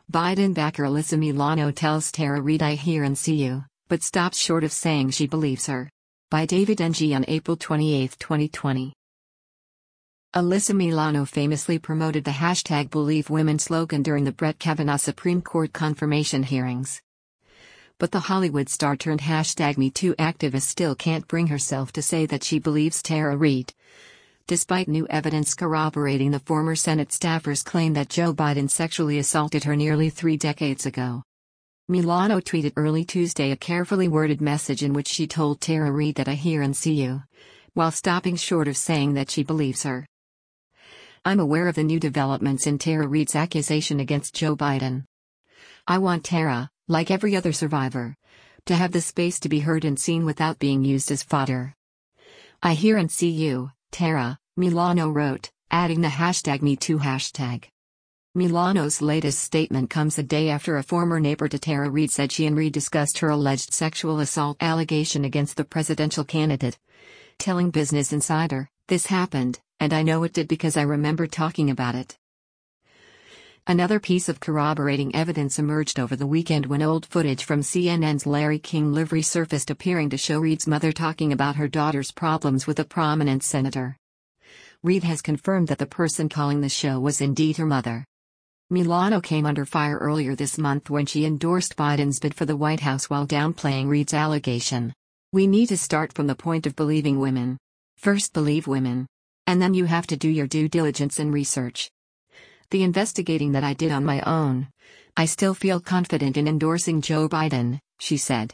Biden backer Alyssa Milano tells Tara Reid "I hear and see you," but stops short of saying she believes her. By David Ng on April 28, 2020. Alyssa Milano famously promoted the hashtag Believe Women slogan during the Brett Kavanaugh Supreme Court confirmation hearings. But the Hollywood star turned hashtag #MeToo activist still can't bring herself to say that she believes Tara Reid, despite new evidence corroborating the former Senate staffer's claim that Joe Biden sexually assaulted her nearly 3 decades ago. Milano tweeted early Tuesday a carefully worded message in which she told Tara Reid that "I hear and see you," while stopping short of saying that she believes her. "I'm aware of the new developments in Tara Reid's accusation against Joe Biden. I want Tara, like every other survivor, to have the space to be heard and seen without being used as fodder. I hear and see you, Tara," Milano wrote, adding the hashtag #MeToo hashtag. Milano's latest statement comes a day after a former neighbor to Tara Reid said she and Reid discussed her alleged sexual assault allegation against the presidential candidate, telling Business Insider, "This happened, and I know it did because I remember talking about it." Another piece of corroborating evidence emerged over the weekend when old footage from CNN's Larry King Livery surfaced appearing to show Reid's mother talking about her daughter's problems with a prominent senator. Reid has confirmed that the person calling the show was indeed her mother. Milano came under fire earlier this month when she endorsed Biden's bid for the White House while downplaying Reid's allegation. "We need to start from the point of believing women. First believe women. And then you have to do your due diligence and research. The investigating that I did on my own. I still feel confident in endorsing Joe Biden," she said.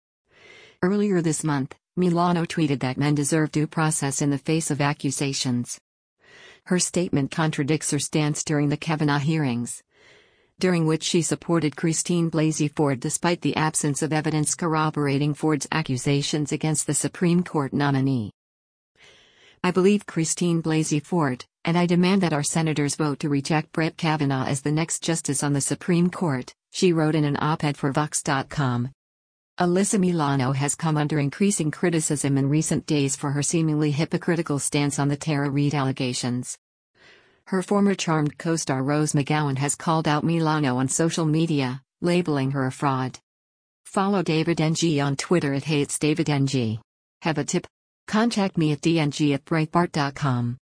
Earlier this month, Milano tweeted that men deserve due process in the face of accusations. Her statement contradicts her stance during the Kavanaugh hearings, during which she supported Christine Blasey Ford despite the absence of evidence corroborating Ford's accusations against the Supreme Court nominee. "I believe Christine Blasey Ford, and I demand that our senators vote to reject Brett Kavanaugh as the next justice on the Supreme Court," she wrote in an op-ed for Vox.com. Alyssa Milano has come under increasing criticism in recent days for her seemingly hypocritical stance on the Tara Reid allegations. Her former Charmed co-star Rose McGowan has called out Milano on social media, labeling her a fraud. Follow David Ng on Twitter @HatesDavidNG. Have a tip? Contact me at dng@breitbart.com.